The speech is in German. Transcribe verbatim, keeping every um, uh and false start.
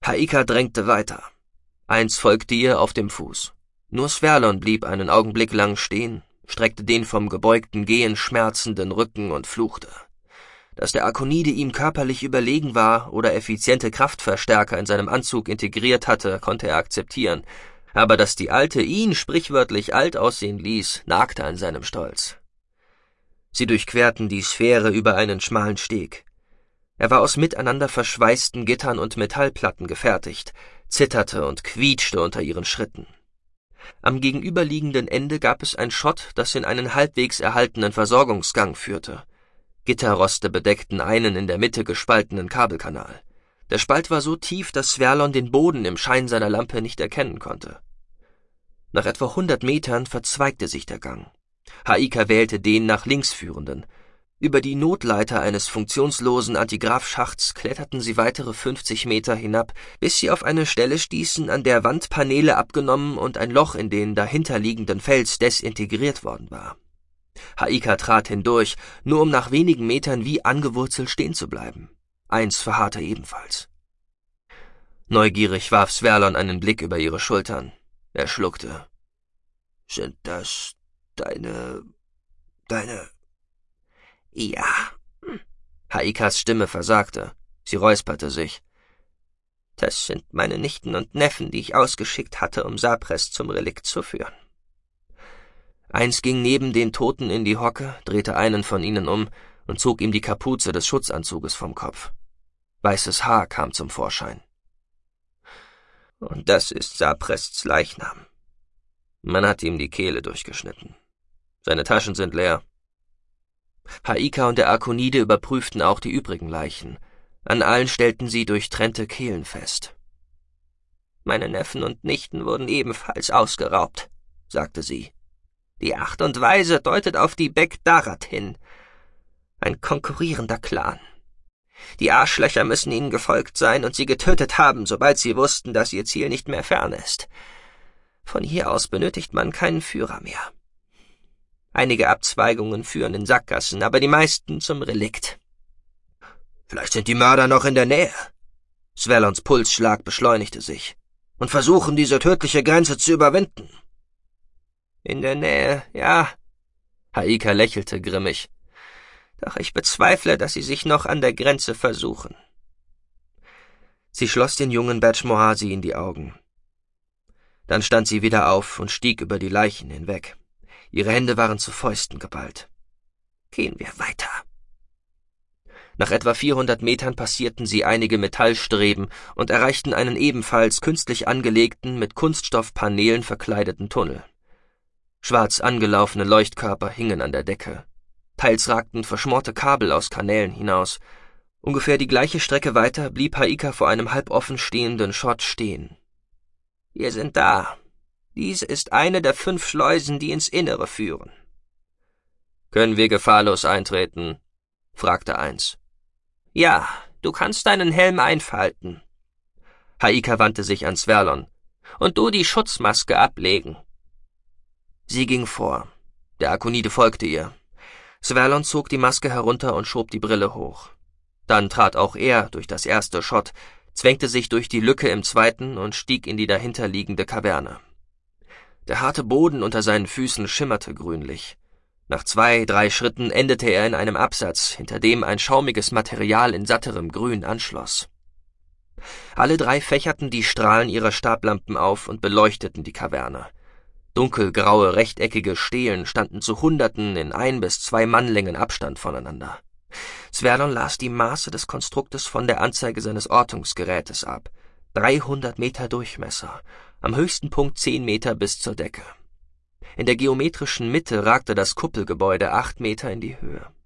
Haika drängte weiter. Eins folgte ihr auf dem Fuß. Nur Sverlon blieb einen Augenblick lang stehen, streckte den vom gebeugten Gehen schmerzenden Rücken und fluchte. Dass der Arkonide ihm körperlich überlegen war oder effiziente Kraftverstärker in seinem Anzug integriert hatte, konnte er akzeptieren, aber dass die Alte ihn sprichwörtlich alt aussehen ließ, nagte an seinem Stolz. Sie durchquerten die Sphäre über einen schmalen Steg. Er war aus miteinander verschweißten Gittern und Metallplatten gefertigt, zitterte und quietschte unter ihren Schritten. Am gegenüberliegenden Ende gab es ein Schott, das in einen halbwegs erhaltenen Versorgungsgang führte. Gitterroste bedeckten einen in der Mitte gespaltenen Kabelkanal. Der Spalt war so tief, dass Sverlon den Boden im Schein seiner Lampe nicht erkennen konnte. Nach etwa hundert Metern verzweigte sich der Gang. Haika wählte den nach links führenden. Über die Notleiter eines funktionslosen Antigrafschachts kletterten sie weitere fünfzig Meter hinab, bis sie auf eine Stelle stießen, an der Wandpaneele abgenommen und ein Loch in den dahinterliegenden Fels desintegriert worden war. Haika trat hindurch, nur um nach wenigen Metern wie angewurzelt stehen zu bleiben. Eins verharrte ebenfalls. Neugierig warf Sverlon einen Blick über ihre Schultern. Er schluckte. »Sind das deine... deine... »Ja.« Haikas Stimme versagte. Sie räusperte sich. »Das sind meine Nichten und Neffen, die ich ausgeschickt hatte, um Sapres zum Relikt zu führen.« Eins ging neben den Toten in die Hocke, drehte einen von ihnen um und zog ihm die Kapuze des Schutzanzuges vom Kopf. Weißes Haar kam zum Vorschein. »Und das ist Saprests Leichnam.« Man hat ihm die Kehle durchgeschnitten. »Seine Taschen sind leer.« Haika und der Arkonide überprüften auch die übrigen Leichen. An allen stellten sie durchtrennte Kehlen fest. »Meine Neffen und Nichten wurden ebenfalls ausgeraubt«, sagte sie. »Die Acht und Weise deutet auf die Bek Darat hin. Ein konkurrierender Clan. Die Arschlöcher müssen ihnen gefolgt sein und sie getötet haben, sobald sie wussten, dass ihr Ziel nicht mehr fern ist. Von hier aus benötigt man keinen Führer mehr. Einige Abzweigungen führen in Sackgassen, aber die meisten zum Relikt.« »Vielleicht sind die Mörder noch in der Nähe.« Sverlons Pulsschlag beschleunigte sich. »Und versuchen, diese tödliche Grenze zu überwinden.« »In der Nähe, ja.« Haika lächelte grimmig. »Doch ich bezweifle, dass sie sich noch an der Grenze versuchen.« Sie schloss den jungen Badge Mohasi in die Augen. Dann stand sie wieder auf und stieg über die Leichen hinweg. Ihre Hände waren zu Fäusten geballt. »Gehen wir weiter.« Nach etwa vierhundert Metern passierten sie einige Metallstreben und erreichten einen ebenfalls künstlich angelegten, mit Kunststoffpaneelen verkleideten Tunnel. Schwarz angelaufene Leuchtkörper hingen an der Decke. Teils ragten verschmorte Kabel aus Kanälen hinaus. Ungefähr die gleiche Strecke weiter blieb Haika vor einem halboffen stehenden Schott stehen. »Wir sind da. Dies ist eine der fünf Schleusen, die ins Innere führen.« »Können wir gefahrlos eintreten?« fragte eins. »Ja, du kannst deinen Helm einfalten.« Haika wandte sich an Sverlon. »Und du die Schutzmaske ablegen.« Sie ging vor. Der Arkonide folgte ihr. Sverlon zog die Maske herunter und schob die Brille hoch. Dann trat auch er durch das erste Schott, zwängte sich durch die Lücke im zweiten und stieg in die dahinterliegende Kaverne. Der harte Boden unter seinen Füßen schimmerte grünlich. Nach zwei, drei Schritten endete er in einem Absatz, hinter dem ein schaumiges Material in satterem Grün anschloss. Alle drei fächerten die Strahlen ihrer Stablampen auf und beleuchteten die Kaverne. Dunkelgraue, rechteckige Stelen standen zu Hunderten in ein bis zwei Mannlängen Abstand voneinander. Sverlon las die Maße des Konstruktes von der Anzeige seines Ortungsgerätes ab. dreihundert Meter Durchmesser, am höchsten Punkt zehn Meter bis zur Decke. In der geometrischen Mitte ragte das Kuppelgebäude acht Meter in die Höhe.